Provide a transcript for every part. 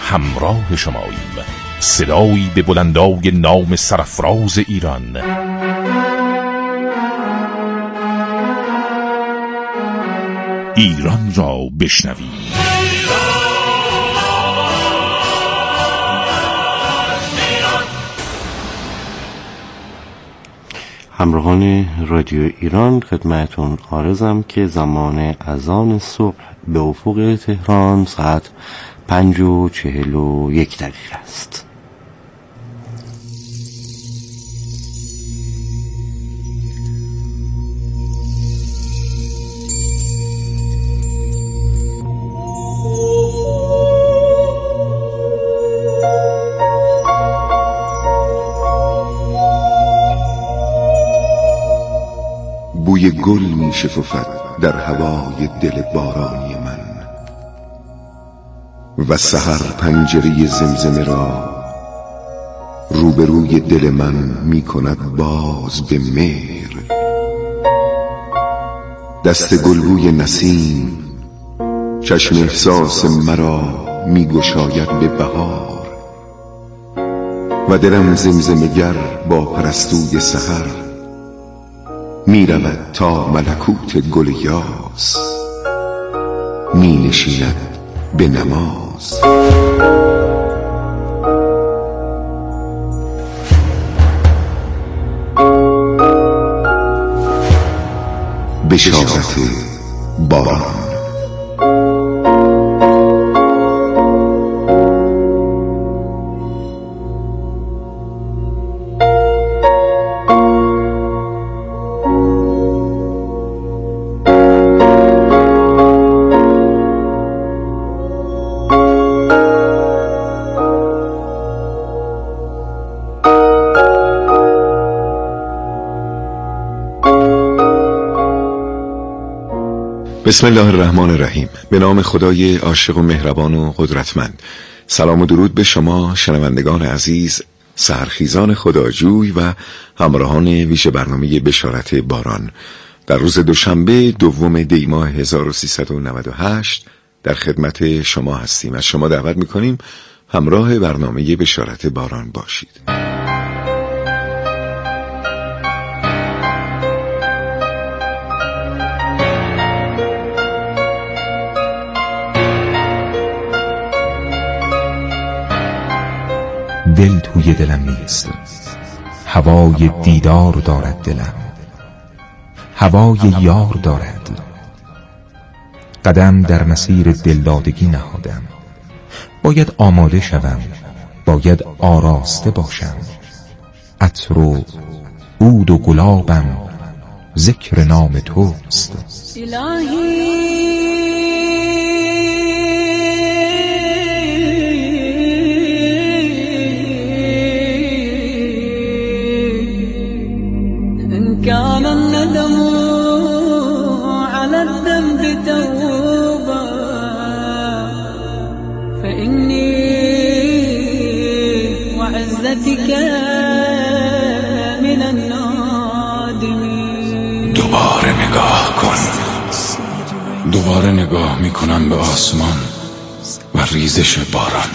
همراه شماییم. صدایی به بلندای نام سرافراز ایران. ایران را بشنویم. همراهان رادیو ایران، خدمتون عارضم که زمان اذان صبح به افق تهران ساعت 5:41 است. بوی گل می شکفد در هوای دل بارانی من و سحر پنجره زمزمه را روبروی دل من می کند باز به مهر. دست گلبوی نسیم چشم احساس مرا می گشاید به بهار و دلم زمزمه گر با پرستوی سحر می رود تا ملکوت گل یاس، می نشیند به نماز. بشارت باران. بسم الله الرحمن الرحیم. به نام خدای عاشق و مهربان و قدرتمند. سلام و درود به شما شنوندگان عزیز، سحرخیزان خداجوی و همراهان ویژه برنامه بشارت باران. در روز دوشنبه دوم دی ماه 1398 در خدمت شما هستیم. از شما دعوت میکنیم همراه برنامه بشارت باران باشید. دل توی دلم نیست، هوای دیدار دارد دلم، هوای یار دارد. قدم در مسیر دلدادگی نهادم، باید آماده شوم، باید آراسته باشم. عطر و عود و گلابم ذکر نام توست. كان الندم على الذنب توبة فإني وعزتك من النادمين. دوباره نگاه کن. دوباره نگاه میکنم به آسمان و ریزش باران.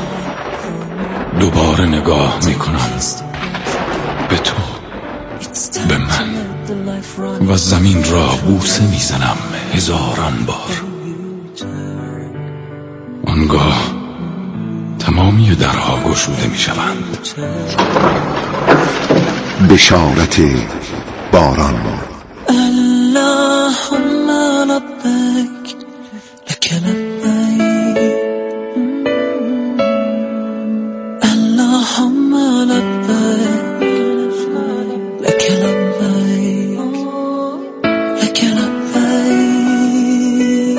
دوباره نگاه میکنم به تو، به من، و زمین را بوسه میزنم هزاران بار. آنگاه تمامی درها گشوده میشوند. بشارت باران. اللهم لبیک لک لبیک، اللهم لبیک لک لبیک لک لبیک.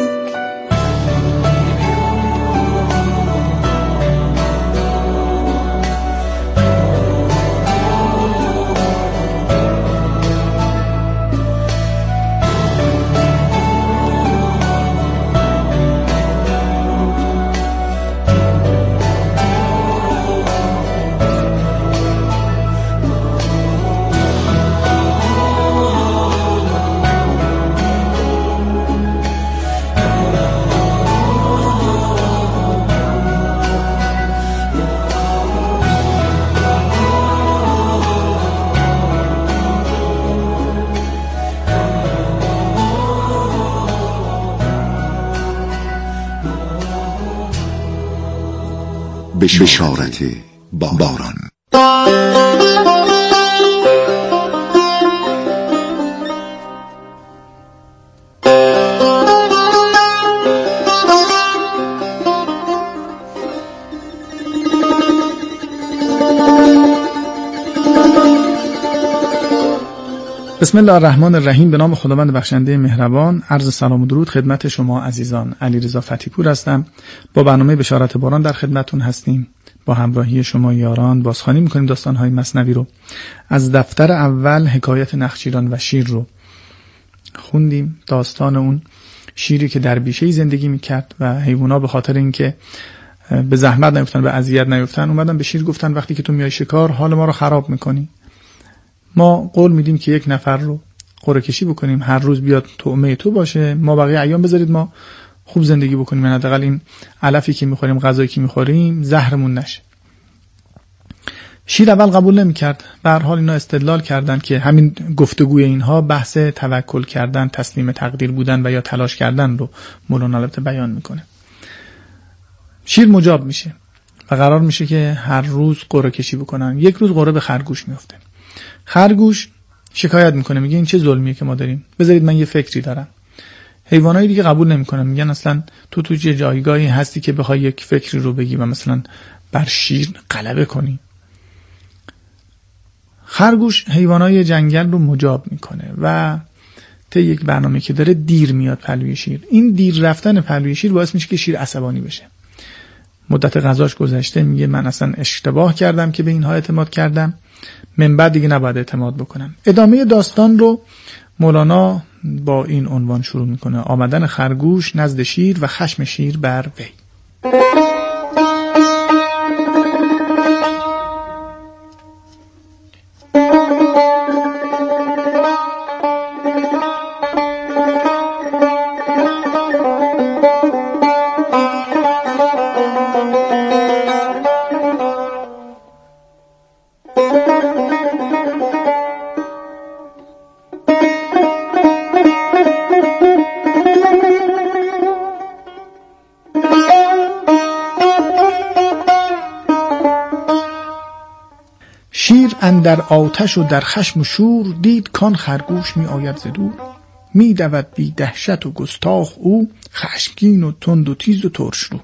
بشارت باران. بسم الله الرحمن الرحیم. به نام خداوند بخشنده مهربان. عرض سلام و درود خدمت شما عزیزان. علیرضا فتی‌پور هستم. با برنامه بشارت باران در خدمتتون هستیم. با همراهی شما یاران بازخوانی می‌کنیم داستان‌های مثنوی رو. از دفتر اول حکایت نخچیران و شیر رو خوندیم. داستان اون شیری که در بیشه‌ای زندگی می‌کرد و حیونا به خاطر اینکه به زحمت نیفتن، به اذیت نیفتن، اومدن به شیر گفتن وقتی که تو میای شکار حال ما رو خراب می‌کنی. ما قول میدیم که یک نفر رو قرعه کشی بکنیم، هر روز بیاد طعمه تو باشه، ما بقیه ایام بذارید ما خوب زندگی بکنیم، حداقل این علفی که میخوریم، غذایی که میخوریم زهرمون نشه. شیر اول قبول نمیکرد. به هر حال اینا استدلال کردن که همین گفتگوی اینها بحث توکل کردن، تسلیم تقدیر بودن و یا تلاش کردن رو مولانا البته بیان میکنه. شیر مجاب میشه و قرار میشه که هر روز قرعه کشی بکنن. یک روز قرعه به خرگوش میفته. خرگوش شکایت میکنه، میگه این چه ظلمیه که ما داریم، بذارید من یه فکری دارم. حیوانایی دیگه قبول نمیکنن، میگن اصلا تو چه جایگاهی هستی که بخوای یک فکری رو بگی و مثلا بر شیر غلبه کنی. خرگوش حیوانای جنگل رو مجاب میکنه و طی یک برنامه که داره دیر میاد پهلوی شیر. این دیر رفتن پهلوی شیر باعث میشه که شیر عصبانی بشه. مدت غذاش گذشته، میگه من اصلا اشتباه کردم که به اینها اعتماد کردم، من بعد دیگه نباید اعتماد بکنم. ادامه داستان رو مولانا با این عنوان شروع میکنه: آمدن خرگوش نزد شیر و خشم شیر بر وی. شیر اندر آتش و در خشم و شور، دید کان خرگوش می آید ز دور. می دود بی دهشت و گستاخ او، خشمگین و تند و تیز و ترش رو.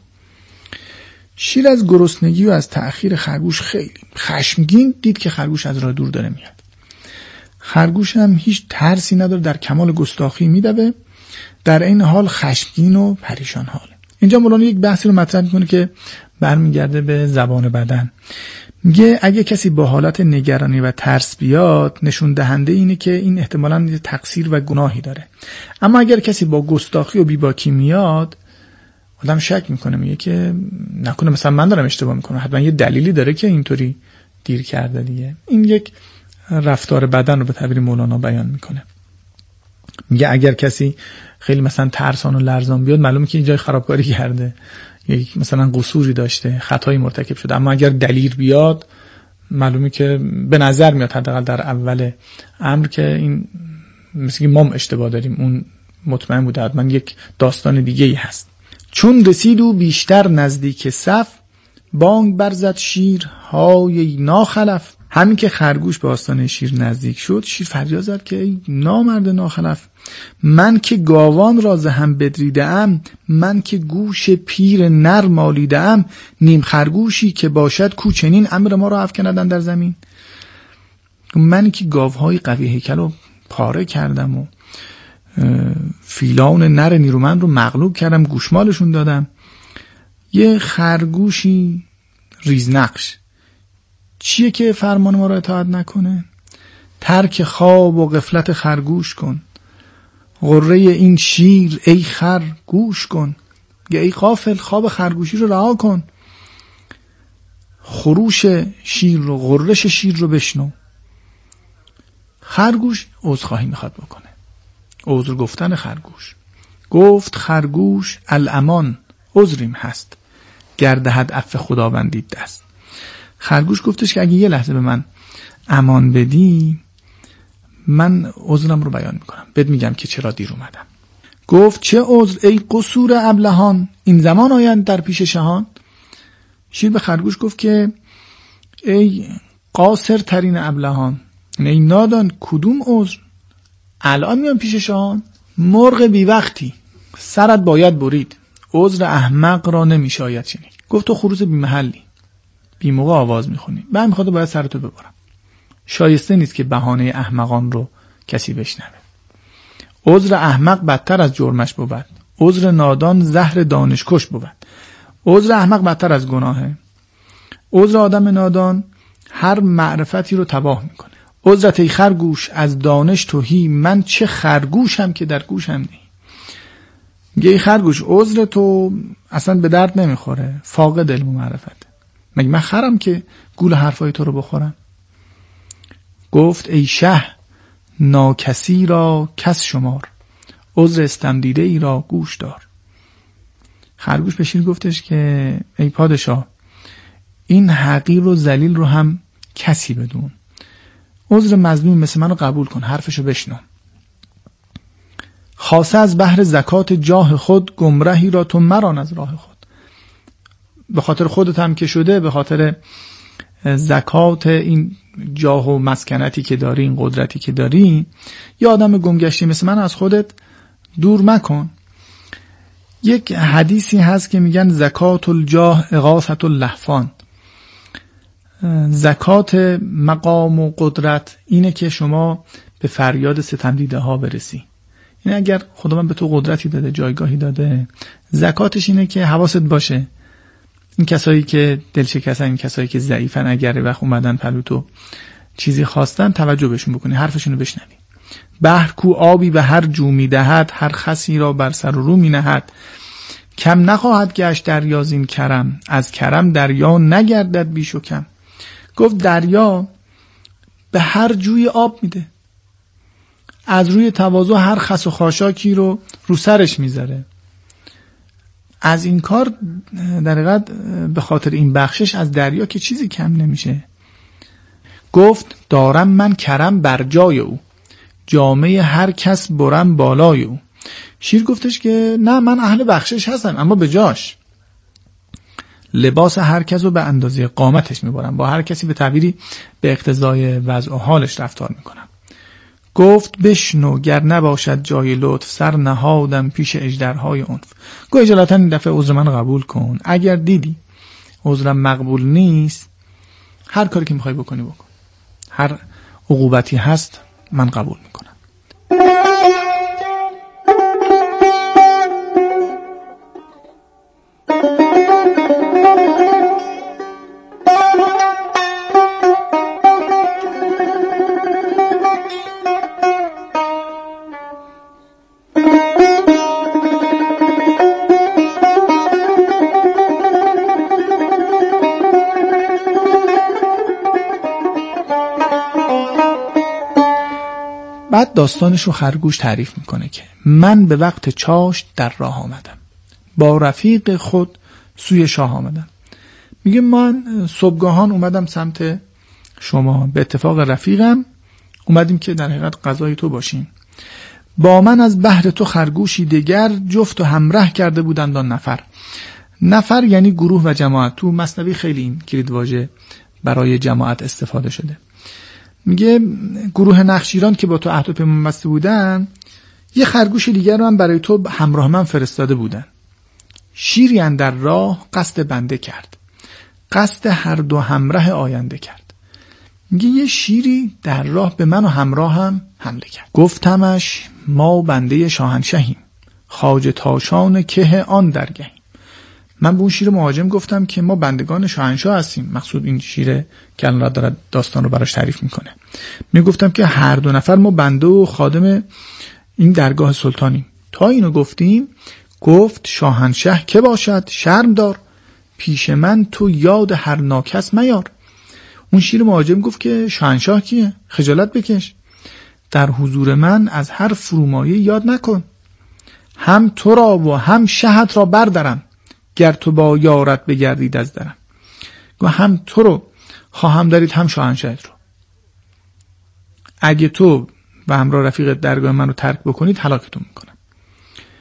شیر از گرسنگی و از تأخیر خرگوش خیلی خشمگین دید که خرگوش از راه دور داره میاد. خرگوش هم هیچ ترسی نداره، در کمال گستاخی میدوه، در این حال خشمگین و پریشان حاله. اینجا مولانا یک بحثی رو مطرح میکنه که برمیگرده به زبان بدن. میگه اگه کسی با حالت نگرانی و ترس بیاد، نشون دهنده اینه که این احتمالاً تقصیر و گناهی داره. اما اگر کسی با گستاخی و بیباکی میاد، آدم شک میکنه، میگه که نکنه مثلا من دارم اشتباه میکنم، حتما یه دلیلی داره که اینطوری دیر کرده دیگه. این یک رفتار بدن رو به تعبیر مولانا بیان میکنه. میگه اگر کسی خیلی مثلا ترسان و لرزان بیاد، معلومه که این جای خرابکاری کرده، یک مثلا قصوری داشته، خطایی مرتکب شده. اما اگر دلیر بیاد، معلومه که به نظر میاد حداقل در اول امر که این مثل ما اشتباه داریم، اون مطمئن بوده حتما یک داستان دیگه ای هست. چون رسید و بیشتر نزدیک صف، بانگ برزد شیر های ناخلف. همین که خرگوش به آستانه شیر نزدیک شد، شیر فریاد زد که ای نامرد ناخلف، من که گاوان را ز هم بدریده ام، من که گوش پیر نر مالیده ام، نیم خرگوشی که باشد کو چنین، امر ما را افکندن در زمین. من که گاوهای قوی هیکل رو پاره کردم و فیلان نر نیرومند رو مغلوب کردم، گوشمالشون دادم، یه خرگوشی ریزنقش چیه که فرمان ما را اطاعت نکنه؟ ترک خواب و غفلت خرگوش کن، غره این شیر ای خر گوش کن. ای غافل خواب خرگوشی رو رها کن، خروش شیر رو، غرش شیر رو بشنو. خرگوش عذرخواهی میخواد بکنه. عذر گفتن خرگوش. گفت خرگوش الامان، عذریم هست، گردهد عفو خداوندی دست. خرگوش گفتش که اگه یه لحظه به من امان بدی، من عذرم رو بیان میکنم، بهت میگم که چرا دیر اومدم. گفت چه عذر ای قصور ابلهان، این زمان آیند در پیش شهان. شیر به خرگوش گفت که ای قاصر ترین ابلهان، ای نادان، کدوم عذر؟ الان میام پیش شاهان؟ مرغ بی وقتی، سرت باید برید، عذر احمق را نمیشاید شنید. گفت تو خروس بی محلی، بی موقع آواز میخونی، من میخواد باید سرتو ببرم. شایسته نیست که بهانه احمقان رو کسی بشنوه. عذر احمق بدتر از جرمش بود، عذر نادان زهر دانشکش بود. عذر احمق بدتر از گناهه. عذر آدم نادان هر معرفتی رو تباه میکنه. عذرت ای خرگوش از دانش توهی، من چه خرگوشم که در گوشم نی. میگه ای خرگوش عذر تو اصلا به درد نمیخوره، فاقد علم و معرفت. مگه من خرم که گول حرفای تو رو بخورم؟ گفت ای شه ناکسی را کس شمار، عذر استمدیده ای را گوش دار. خرگوش به شیر گفتش که ای پادشاه، این حقیر و ذلیل رو هم کسی بدون، عذر مظلوم مثل منو قبول کن، حرفشو بشنو. خاصه از بحر زکات جاه خود، گمرهی را تو مران از راه خود. به خاطر خودت هم که شده، به خاطر زکات این جاه و مسکنتی که داری، این قدرتی که داری، یا آدم گمگشتی مثل من از خودت دور مکن. یک حدیثی هست که میگن زکات الجاه اغاثت اللهفان. زکات مقام و قدرت اینه که شما به فریاد ستمدیده ها برسی. این اگر خدا من به تو قدرتی داده، جایگاهی داده، زکاتش اینه که حواست باشه این کسایی که دلشکستن، این کسایی که ضعیفن، اگر وقت اومدن پلو تو چیزی خواستن، توجه بهشون بکنی، حرفشونو بشنوی. بحر کو آبی به هر جو میدهد، هر خسی را بر سر و رو مینهد. کم نخواهد گشت دریا زین کرم، از کرم دریا نگردد بیش و کم. گفت دریا به هر جوی آب میده، از روی تواضع هر خس و خاشاکی رو سرش میذاره. از این کار در حقیقت به خاطر این بخشش از دریا که چیزی کم نمیشه. گفت دارم من کرم بر جای او، جامعه هر کس برم بالای او. شیر گفتش که نه، من اهل بخشش هستم، اما به جاش. لباس هر کس رو به اندازه قامتش میبرم، با هر کسی به تعبیری به اقتضای وضع و حالش رفتار میکنم. گفت بشنو گر نباشد جای لطف، سر نهادم پیش اژدرهای عنف. گو اجالتا این دفعه عذر من قبول کن، اگر دیدی عذرم مقبول نیست، هر کاری که میخوای بکنی بکن، هر عقوبتی هست من قبول میکنم. بعد داستانش رو خرگوش تعریف میکنه که من به وقت چاشت در راه آمدم، با رفیق خود سوی شاه آمدم. میگه من صبحگاهان اومدم سمت شما، به اتفاق رفیقم اومدیم که در حقیقت قضای تو باشیم. با من از بحر تو خرگوشی دیگر، جفت و همراه کرده بودند آن نفر. نفر یعنی گروه و جماعت. تو مثنوی خیلی این کلیدواژه برای جماعت استفاده شده. میگه گروه نخشیران که با تو عهد و پیمان بسته بودن، یه خرگوش دیگر رو هم برای تو همراه من فرستاده بودن. شیری اندر راه قصد بنده کرد، قصد هر دو همراه آینده کرد. میگه یه شیری در راه به من و همراه هم حمله کرد. گفتمش ما بنده شاهنشهیم، خواجه تاشان که آن درگهیم. من به اون شیر مهاجم گفتم که ما بندگان شاهنشاه هستیم. مقصود این شیره که الان داره داستان رو براش تعریف میکنه. میگفتم که هر دو نفر ما بنده و خادم این درگاه سلطانیم. تا اینو گفتیم، گفت شاهنشه که باشد شرم دار، پیش من تو یاد هر ناکس میار. اون شیر مهاجم گفت که شاهنشاه کیه؟ خجالت بکش، در حضور من از هر فرومایه یاد نکن. هم تو را و هم شهت را بردارم، گر تو با یارت بگردید از درم. و هم تو رو خواهم دارید، هم شاهنشاهت رو. اگه تو و همراه رفیقت درگاه من رو ترک بکنید، هلاکتون میکنم.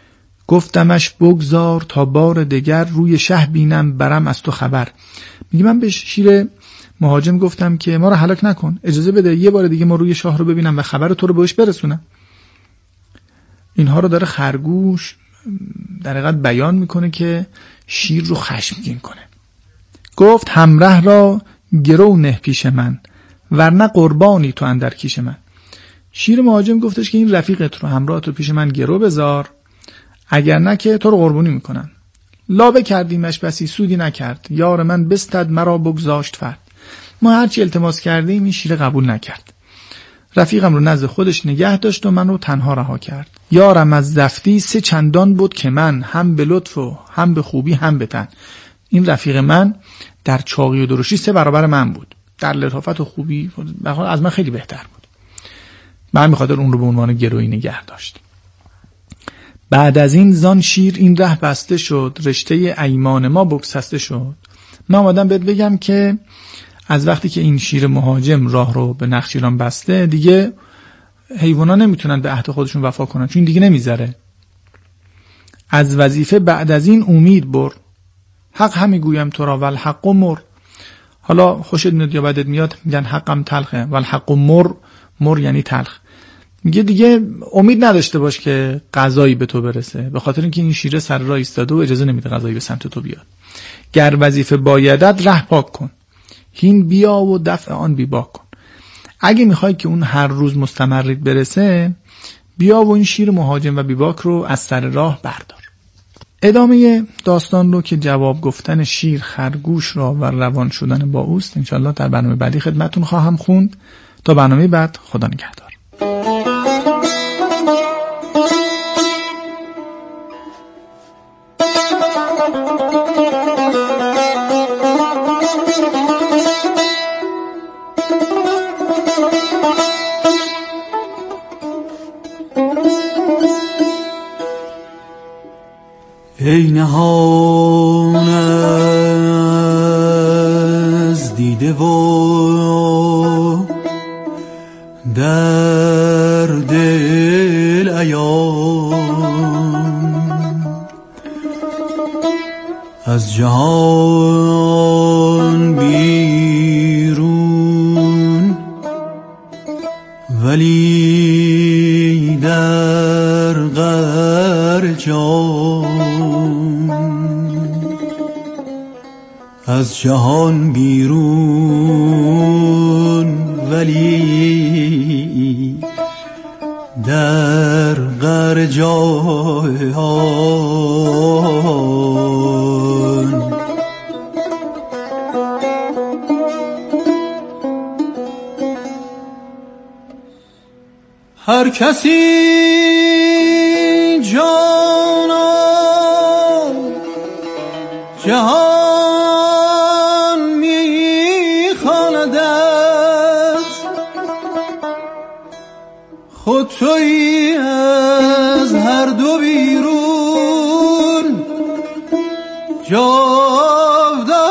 گفتمش بگذار تا بار دگر روی شه بینم برم از تو خبر. میگه من به شیر مهاجم گفتم که ما رو هلاک نکن، اجازه بده یه بار دیگه ما روی شاه رو ببینم و خبر تو رو بهش برسونم. اینها رو داره خرگوش در حقیقت بیان میکنه که شیر رو خشمگین کنه. گفت همراه را گرو نه پیش من، ورنه قربانی تو اندر کیش من. شیر مهاجم گفتش که این رفیقت رو همراه تو پیش من گرو بذار، اگر نه که تو رو قربانی میکنن. لابه کردیمش بسی سودی نکرد، یار من بستد مرا بگذاشت فرد. ما هرچی التماس کردیم این شیر قبول نکرد. رفیقم رو نزد خودش نگه داشت و من رو تنها رها کرد. یارم از زفتی 3 چندان بود که من، هم به لطف و هم به خوبی هم به تن. این رفیق من در چاقی و درشتی 3 برابر من بود، در لطافت و خوبی از من خیلی بهتر بود. من می‌خاطر اون رو به عنوان گروی نگه داشت. بعد از این زان شیر این ره بسته شد، رشته ایمان ما بگسسته شد. من آمدم بهت بگم که از وقتی که این شیر مهاجم راه رو به نخچیران بسته، دیگه حیوانا نمیتونن به عهد خودشون وفا کنن، چون دیگه نمیذاره. از وظیفه بعد از این امید بر، حق همی گویم تو را والحق مر. حالا خوشت میاد یا بدت میاد، میگن حقم تلخه، والحق مر یعنی تلخ. میگه دیگه امید نداشته باش که قضایی به تو برسه، به خاطر اینکه این شیره سر راه ایستاده و اجازه نمیده قضایی به سمت تو بیاد. گر وظیفه بایدت ره پاک کن، هین بیا و دفع آن بی باک کن. اگه میخوای که اون هر روز مستمرت برسه، بیا و این شیر مهاجم و بی باک رو از سر راه بردار. ادامه داستان رو که جواب گفتن شیر خرگوش را و روان شدن با اوست انشالله در برنامه بعدی خدمتون خواهم خوند. تا برنامه بعد، خدا نگهدار. ای نهان از دیده و در دل عیان، از جهان بیرون ولی در غر جان، از جهان بیرون ولی در غر جان. هر کسی جانا جهان می‌خواندت، خود تویی از هر دو بیرون جاودان.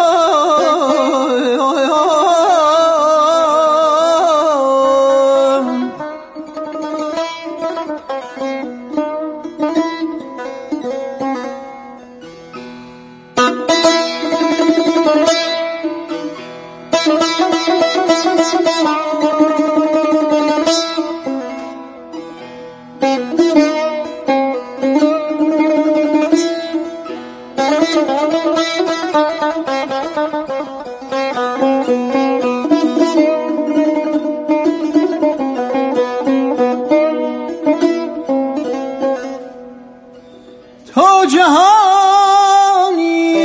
تو جهانی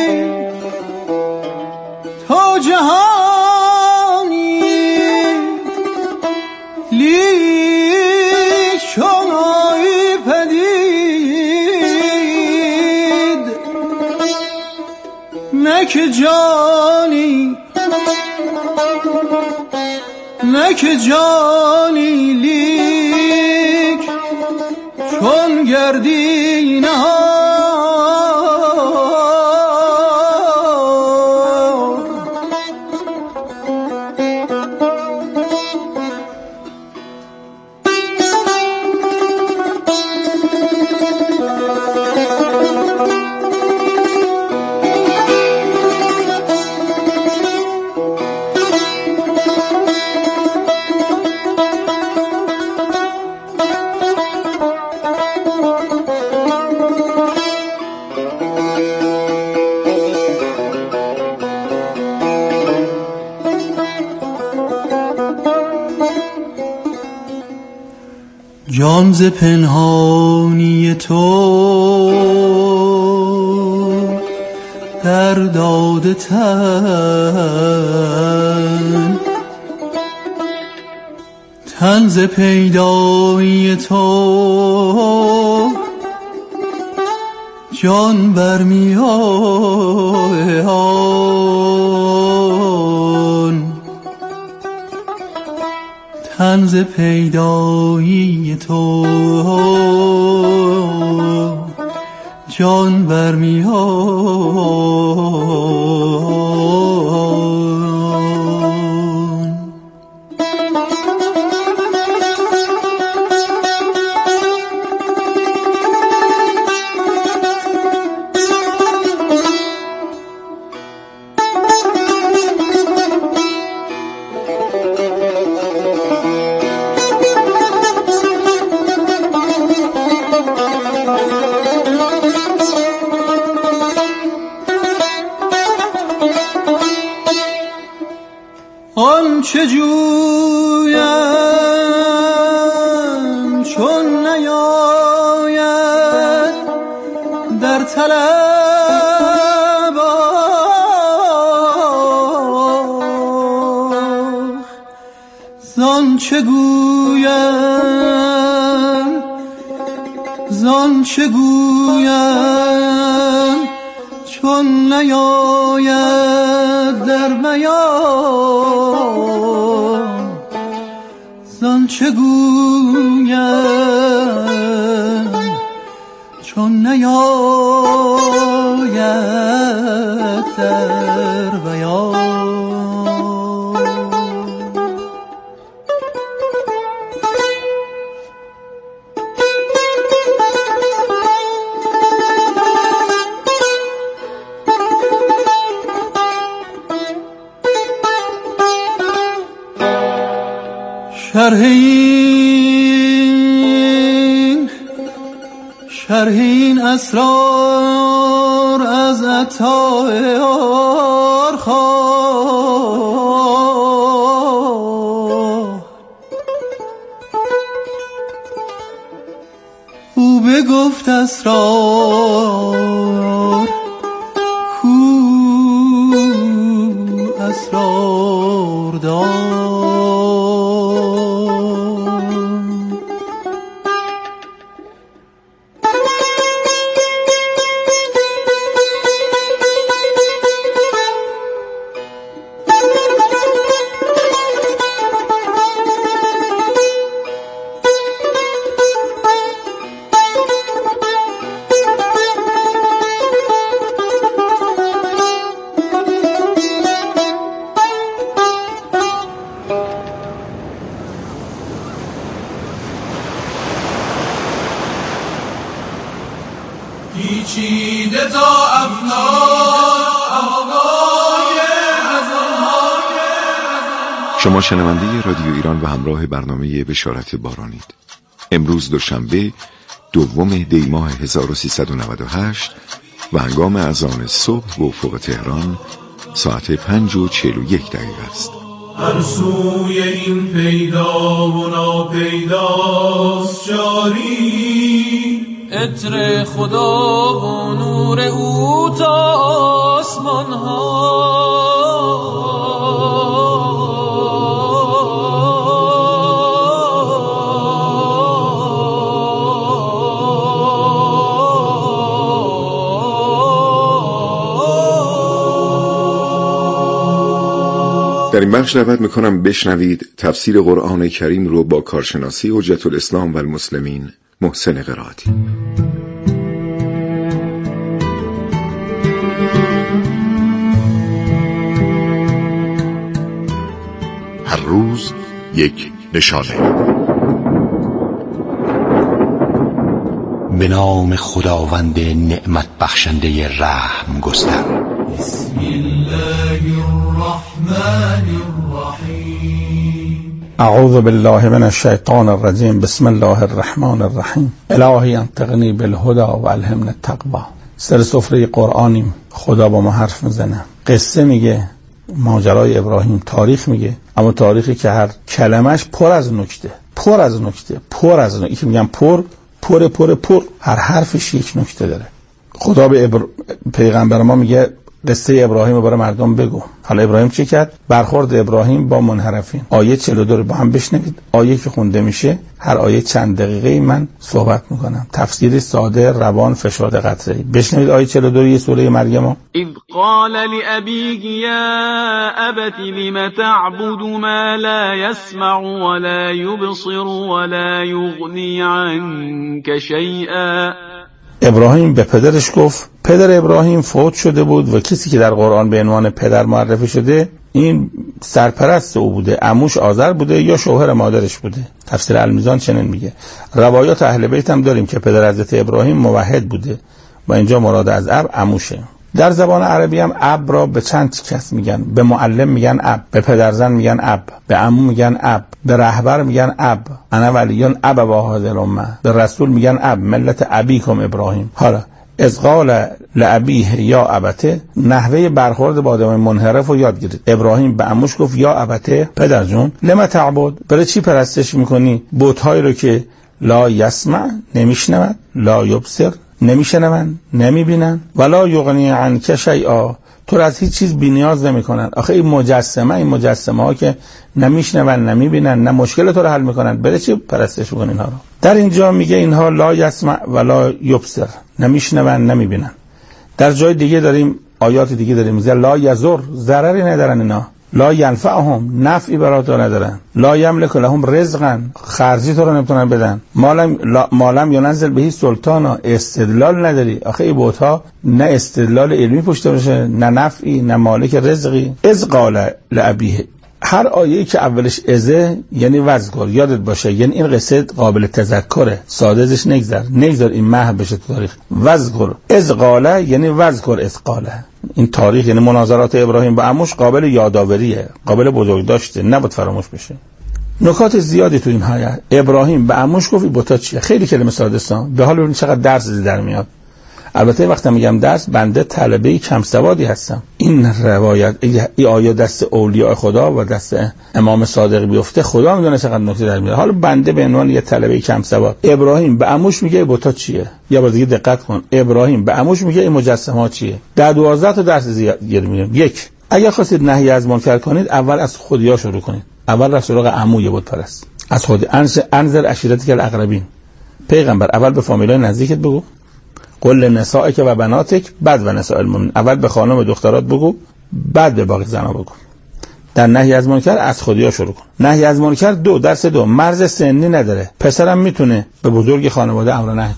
لیک چون آیی پدید، نه که جانی لیک چون گردی نهان. جان ز پنهانی تو در داده تن ز پیدایی تو جان برمی آن تن ز پیدایی تو جان برمی آن. آنچه جویم چون نیاید در طلب زانچه گویم چون نیاید در بیان زانچه گویم چون نیاید در بیان. شرح این اسرار از عطار خواه او بگفت اسرار کو اسرار دار. شما شنونده رادیو ایران و همراه برنامه بشارت بارانید. امروز دوشنبه 2 دی ماه 1398 و هنگام اذان صبح به افق تهران ساعت 5:41 است. هر سوی این پیدا و ناپیداست جاری عطر خدا و نور او تا آسمان ها. در این بخش دعوت میکنم بشنوید تفسیر قرآن کریم رو با کارشناسی حجت الاسلام و المسلمین محسن قرائتی. هر روز یک نشانه. به نام خداوند نعمت بخشنده رحم گستر. بسم الله الرحمن الرحیم. اعوذ بالله من الشیطان الرجیم. بسم الله الرحمن الرحیم. الهی انطقنی بالهدى و الهمنا التقوی. سر سفره قرآنیم، خدا با ما حرف میزنه، قصه میگه، ماجرای ابراهیم، تاریخ میگه، اما تاریخی که هر کلمش پر از نکته، پر از نکته، پر از نکته. میگم پر هر حرفش یک نکته داره. خدا به پیغمبر ما میگه قصه ابراهیم رو برای مردم بگو. حالا ابراهیم چی کرد؟ برخورد ابراهیم با منحرفین. آیه 42 رو با هم بشنوید. آیه که خونده میشه هر آیه چند دقیقه من صحبت میکنم. تفسیر ساده، روان، فشرده قطعی. بشنوید آیه 42 یه سوره مریم. اذ قال لأبيه یا ابت لم تعبد ما لا يسمع ولا يبصر ولا يغني عنك شيئا. ابراهیم به پدرش گفت، پدر ابراهیم فوت شده بود و کسی که در قرآن به عنوان پدر معرفی شده این سرپرست او بوده، عموش آذر بوده یا شوهر مادرش بوده. تفسیر المیزان چنین میگه. روایات اهل بیت هم داریم که پدر حضرت ابراهیم موحد بوده و اینجا مراد از اب عموشه. در زبان عربی هم اب را به چند کس میگن. به معلم میگن اب، به پدرزن میگن اب، به عمو میگن اب، به رهبر میگن اب، انا ولیون اب و هذه الامه، به رسول میگن اب، ملت ابیکم ابراهیم. حالا اذ قال لابیه یا ابته، نحوه برخورد با آدم منحرف رو یاد گیرید. ابراهیم به عموش گفت یا ابته، پدر جون، لما تعبد، برای چی پرستش میکنی بت‌هایی رو که لا یسمع، نمیشنود، لا یبصر، نمیشنون، نمیبینن، ولا یغنی عنک شیئا، تو را از هیچ چیز بی‌نیاز نمیکنن. آخه این مجسمه ها که نمیشنون، نمیبینن، نه مشکل تو رو حل میکنن، برای چی پرستش میکنین اینها رو؟ در اینجا میگه اینها لا یسمع ولا یبصر، نمیشنون، نمیبینن. در جای دیگه داریم آیات دیگه داریم میگه لا یضر، ضرری ندارن اینا، لا ینفعهم، نفعی برای تو ندارن، لا یملک لهم رزقا، خرجی تو رو نمیتونن بدن، مالم ینزل بهی سلطانا، استدلال نداری. آخه این بوت‌ها نه استدلال علمی پشت باشه، نه نفعی، نه مالک رزقی. اذ قال لابیه، هر آیه‌ای که اولش ازه یعنی وذکر، یادت باشه، یعنی این قصه قابل تذکره، ساده ازش نگذار این محو بشه تو تاریخ. وذکر اذ قال یعنی وذکر اذ قال، این تاریخ یعنی مناظرات ابراهیم با عموش قابل یادآوریه، قابل بزرگداشته، نباید فراموش بشه. نکات زیادی تو این آیه. ابراهیم به عموش گفت بوتا چیه؟ خیلی کلمه ساده است، به حال ببین چقدر درس در میاد. البته وقتی میگم درس، بنده طلبه کم سوادی هستم. این روایت، این آیه دست اولیاء خدا و دست امام صادق بیفته، خدا میدونه چقدر نکته در میاد. حالا بنده به عنوان یه طلبه کم سواد، ابراهیم به عموش میگه بوتا چیه؟ یا باز دیگه دقت کن، ابراهیم به عموش میگه این مجسمه ها چیه؟ در 12 تا درس زیاد میگم. یک، اگر خواستید نهی از منکر کنید، اول از خودیا شروع کنید. اول رفت سراغ عموی بت پرست. از خود انذر عشیرتک الاقربین. پیغمبر اول به فامیلای نزدیکت بگو، قل نسائک و بناتک، بعد و نساء المؤمنین، اول به خانم و دخترات بگو، بعد به باقی زنا بگو. در نهی از منکر از خودیا شروع کن. نهی از منکر درس دو مرز سنی نداره. پسرم میتونه به بزرگ خانواده امر نهی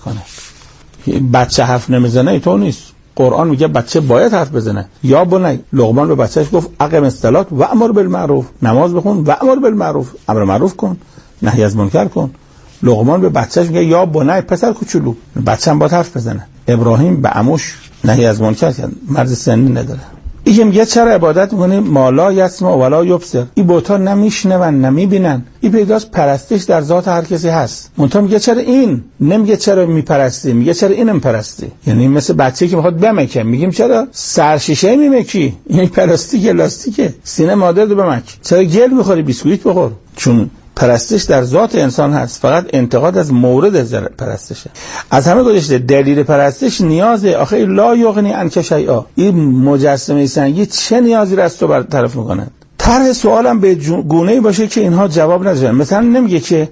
کنه. بچه حرف نمیزنه تو نیست. قرآن میگه بچه باید حرف بزنه. یا بنی، لقمان به بچهش گفت اقم الصلاة و امر بالمعروف، نماز بخون و امر بالمعروف، امر معروف کن، نهی از منکر کن. لقمان به بچهش میگه یا بنی، پسر کوچولو، بچه‌م باید حرف بزنه. ابراهیم به عموش نهی از منکر کرد، مرز سنی نداره. این میگه چرا عبادت میکنی مالا یسمع ولا یبصر، این بوتا نمیشنون، نمیبینن. این پیداست پرستش در ذات هر کسی هست. منتها میگه چرا این، نمیگه چرا میپرستی، میگه چرا اینم پرستی. یعنی مثل بچه‌ای که میخواد بمکه، میگیم چرا سرشیشه میمکی، این پلاستیکه، لاستیکه، سینه مادر رو بمک. چرا گل میخوری، بیسکویت بخور. چون پرستش در ذات انسان هست، فقط انتقاد از مورد پرستشه. از همه گذشته دلیل پرستش نیازه. آخه لا یغنی عنک شیئا، این مجسمه سنگی چه نیازی را از تو برطرف میکنه؟ طرح سوالم به گونه‌ای باشه که اینها جواب ندادن. مثلا نمیگه که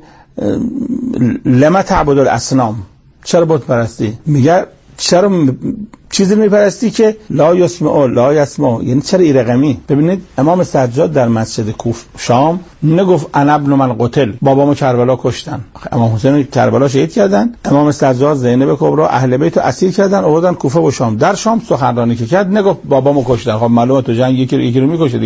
لما تعبد الاصنام، چرا بت پرستی؟ میگه چرا چیزی میپرستی که لا یسمع لا یسمع، یعنی چرا این رقمی؟ ببینید امام سجاد در مسجد کوفه شام نگفت انا ابن من قتل، بابامو کربلا کشتن. امام حسین کربلا شهید کردن، امام سجاد زینب کبرا اهل بیت رو اسیر کردن، آوردن کوفه و شام. در شام سخنرانی که کرد نگفت بابامو کشتن. خب معلومه تو جنگ یکی رو میکشه.